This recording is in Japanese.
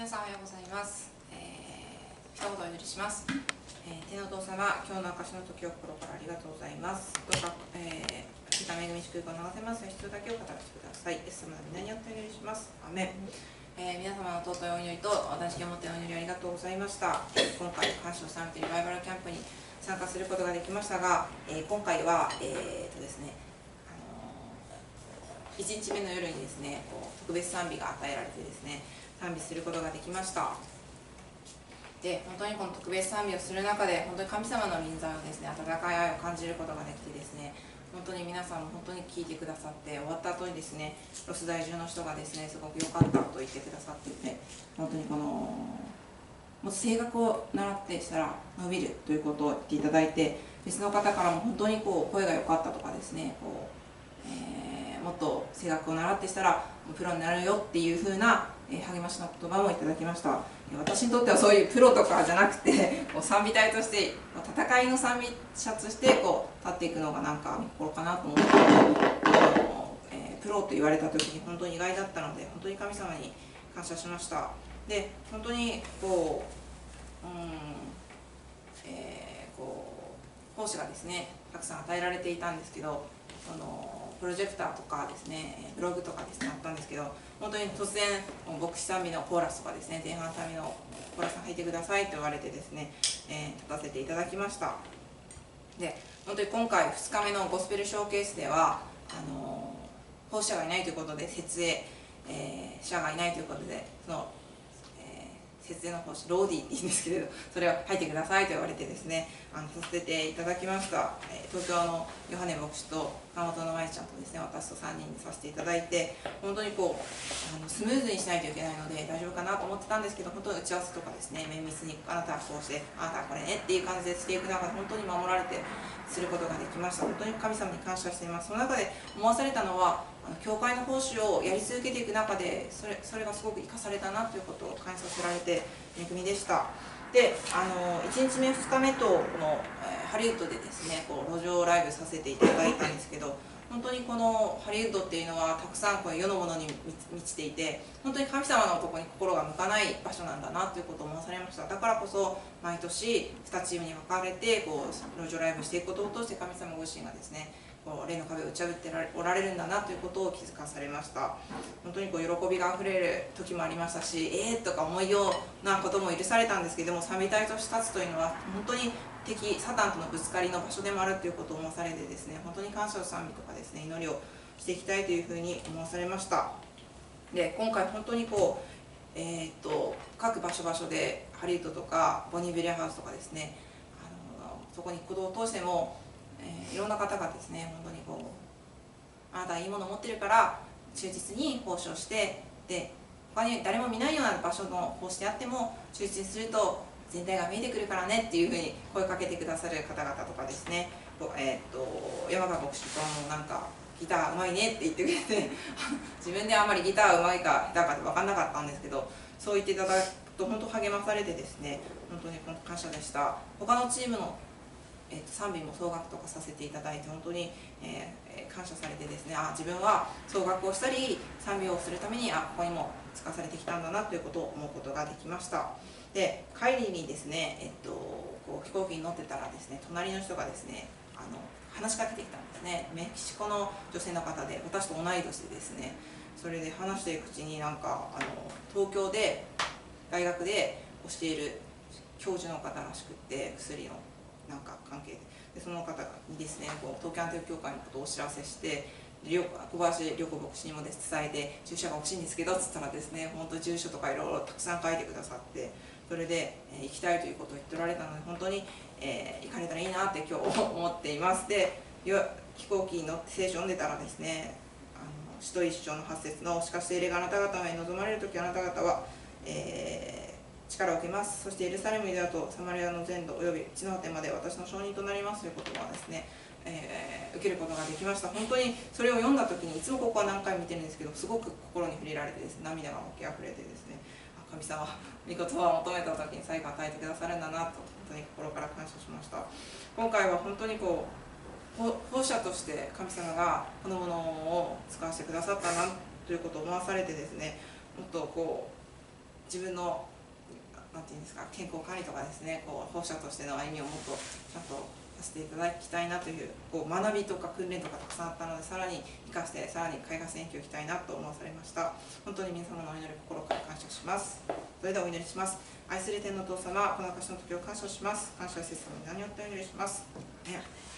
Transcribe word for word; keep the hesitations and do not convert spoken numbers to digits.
さんおはようございます。えー、一言お許しします。えー、天のお父様、今日の証の時を心からありがとうございます。どうか、えー、来た恵み祝福を流せます必要だけを語らせてください。イエス様の皆によってお許します。アメン。えー、皆様の尊いお祈りと私が持ってお祈りありがとうございました。今回、感謝をされているリバイバルキャンプに参加することができましたが、えー、今回は、えーとですね、いちにちめの夜にですね、こう特別賛美が与えられてですね、賛美することができました。で、本当にこの特別賛美をする中で、本当に神様の臨在をですね、温かい愛を感じることができてですね、本当に皆さんも本当に聞いてくださって、終わった後にですね、ロス在住の人がですね、すごく良かったと言ってくださっていて、本当にこの、もう声楽を習ってしたら伸びるということを言っていただいて、別の方からも本当にこう声が良かったとかですね、こう、えー、もっと声楽を習ってしたらプロになるよっていう風な励ましの言葉もいただきました。私にとってはそういうプロとかじゃなくて、こう賛美隊として戦いの賛美者としてこう立っていくのがなんか見心かなと思って、えー、プロと言われた時に本当に意外だったので、本当に神様に感謝しました。で、本当にこう、うん、えー、こう奉仕がですねたくさん与えられていたんですけど、そのプロジェクターとかですね、ブログとかですねあったんですけど、本当に突然牧師賛美のコーラスとかですね、前半賛美のコーラス入ってくださいと言われてですね、えー、立たせていただきました。で、本当に今回ふつかめのゴスペルショーケースではあの奉仕者がいないということで設営、えー、者がいないということで、その設営の奉仕、ローディーって言うんですけれど、それを入ってくださいと言われてですね、あのさせていただきました。えー、東京のヨハネ牧師と川本の舞ちゃんとですね、私とさんにんでさせていただいて、本当にこうあのスムーズにしないといけないので大丈夫かなと思ってたんですけど、本当に打ち合わせとかですね、綿密にあなたはこうして、あなたはこれねっていう感じでしていく中で本当に守られてすることができました。本当に神様に感謝しています。その中で思わされたのは、教会の奉仕をやり続けていく中でそれ、それがすごく生かされたなということを感じさせられて恵みでした。で、あのいちにちめふつかめとこの、えー、ハリウッドでですねこう路上ライブさせていただいたんですけど、本当にこのハリウッドっていうのはたくさんこう世のものに満ちていて、本当に神様のところに心が向かない場所なんだなということを思わされました。だからこそ毎年にチームに分かれてこう路上ライブしていくことを通して神様ご自身がですね霊の壁を打ち破っておられるんだなということを気づかされました。本当にこう喜びがあふれる時もありましたし、えーとか思いようなことも許されたんですけども、賛美隊として立つというのは本当に敵サタンとのぶつかりの場所でもあるということを思わされてですね、本当に感謝を賛美とかですね祈りをしていきたいというふうに思わされました。で、今回本当にこう、えー、と各場所場所でハリウッドとかボニー・ベリアハウスとかですね、あのそこに行くことを通してもえー、いろんな方がですね本当にこうあなたはいいものを持ってるから忠実に奉仕をして、で他に誰も見ないような場所の奉仕であっても忠実にすると全体が見えてくるからねっていうふうに声をかけてくださる方々とかですね、えー、と山川牧師とかもなんかギターうまいねって言ってくれて自分であんまりギターうまいか下手かって分かんなかったんですけど、そう言っていただくと本当励まされてですね、本当に感謝でした。他のチームのえー、と賛美も総楽とかさせていただいて本当に、えー、感謝されてですね、あ自分は総楽をしたり賛美をするためにあここにも使わされてきたんだなということを思うことができました。で、帰りにですね、えっと、こう飛行機に乗ってたらですね、隣の人がですねあの話しかけてきたんですね。メキシコの女性の方で私と同い年でですね、それで話していくうちになんかあの東京で大学で教える教授の方らしくって薬のなんか関係 で, でその方にですねこう東京アンテナ協会のことをお知らせして、小林涼子牧師にもです、ね、伝えて注射が欲しいんですけどっつったらですね、本当住所とかいろいろたくさん書いてくださって、それで、えー、行きたいということを言っておられたので本当に、えー、行かれたらいいなって今日思っています。で、飛行機に乗って聖書を読んでたらですね、あの使徒一章のはち節のしかし聖霊があなた方へ望まれるときあなた方は、えー力を受けます。そしてエルサレム、ユダヤとサマリアの全土および地の果てまで私の証人となりますという言葉をですね、えー、受けることができました。本当にそれを読んだ時にいつもここは何回も見てるんですけど、すごく心に触れられてですね、涙が湧きあふれてですね、神様御言葉を求めた時に最後与えてくださるんだなと本当に心から感謝しました。今回は本当にこう奉仕者として神様がこのものを使わせてくださったなということを思わされてですね、もっとこう自分のなんていうんですか、健康管理とかですね、こう保護者としての歩みをもっとちゃんとさせていただきたいなという、こう学びとか訓練とかたくさんあったので、さらに生かしてさらに海外選挙行きたいなと思わされました。本当に皆様のお祈り心から感謝します。それではお祈りします。愛する天のお父様、この証の時を感謝します。感謝せ様に何をってお祈りします。ね